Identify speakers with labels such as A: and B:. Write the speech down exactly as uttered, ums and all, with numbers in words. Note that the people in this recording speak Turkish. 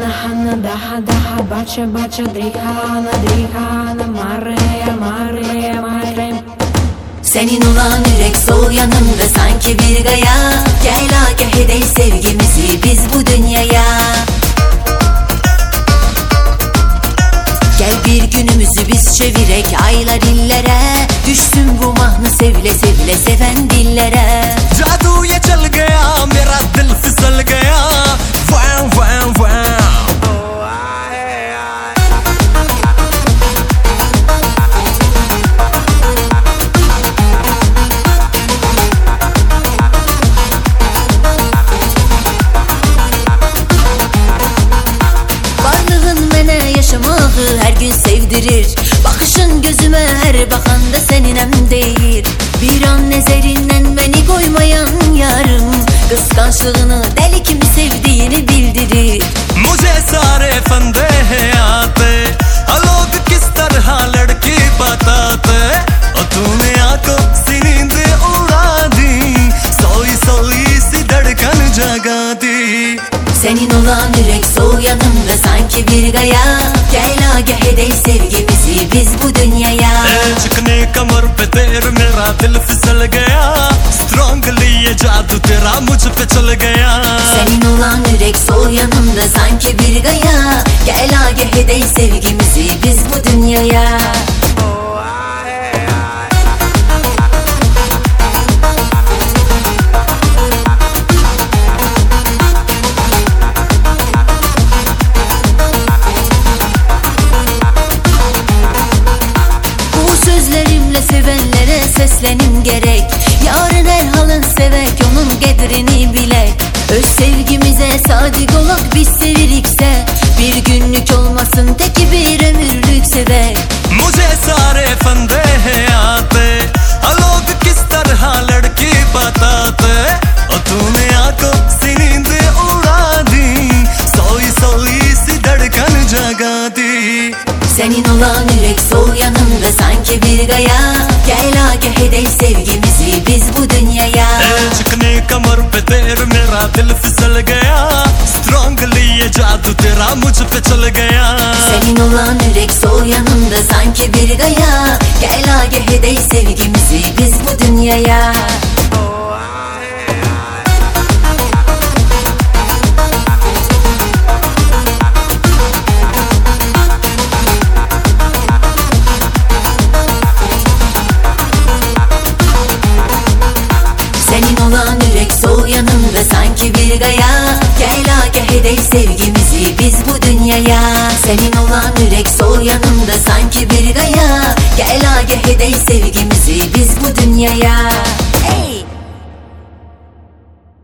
A: Hana hana daha daha baca baca drihana drihana maraya maraya marem.
B: Senin olan yürek sol yanımda sanki bir gaya. Gel agah edey sevgimizi biz bu dünyaya. Gel bir günümüzü biz çevirek aylar illere. Düşsün bu mahnı sevle sevle seven dillere.
C: जादू ये चल गया मेरा दिल फिसल गया वां वां वां.
B: Varlığın mene yaşamağı her gün sevdirir. Bakışın gözüme her bakanda seninem değil. Bir an nezerinden beni koymayan yarım, kıskançlığını deli kimi sevdiğini bildirir.
C: मुझे सारे फंदे हैं आते लोग किस तरह लड़की बताते और तूने आंखों से नींद उड़ा दी सोई सोई सी धड़कन जगा दी.
B: Senin olan yürek sol yanımda sanki bir gaya. Gel agah edey sevgimizi biz bu dünyaya.
C: चिकने कमर पे तेरे मेरा दिल फिसल गया स्ट्रॉन्गली ये जादू तेरा मुझ पे चल गया.
B: Senin olan yürek sol yanımda sanki bir gaya. Gel agah edey sevgimizi biz bu dünyaya. Sevenlere seslenim gerek. Yarın her halın sevek, onun qedrini bilek. Öz sevgimize sadık olak biz sevirikse. Bir günlük olmasın teki bir ömürlük sevek.
C: मुझे सारे फंदे हैं आते लोग किस तरह लड़की बताते और तूने आंखों से नींद उड़ा दी सोई सोई सी धड़कन जगा दी.
B: Senin olan yürek sol yanımda sanki bir gaya. Gel agah edey sevgimizi biz bu dünyaya.
C: चिकनी कमर पे तेरे मेरा दिल फिसल गया स्ट्रॉन्गली ये जादू तेरा मुझ पे चल गया.
B: Senin olan yürek sol yanımda sanki bir gaya. Gel agah edey sevgimizi biz bu dünyaya. Senin olan yürek sol yanımda sanki bir gaya. Gel agah edey sevgimizi biz bu dünyaya. Senin olan yürek sol yanımda sanki bir gaya. Gel agah edey sevgimizi biz bu dünyaya.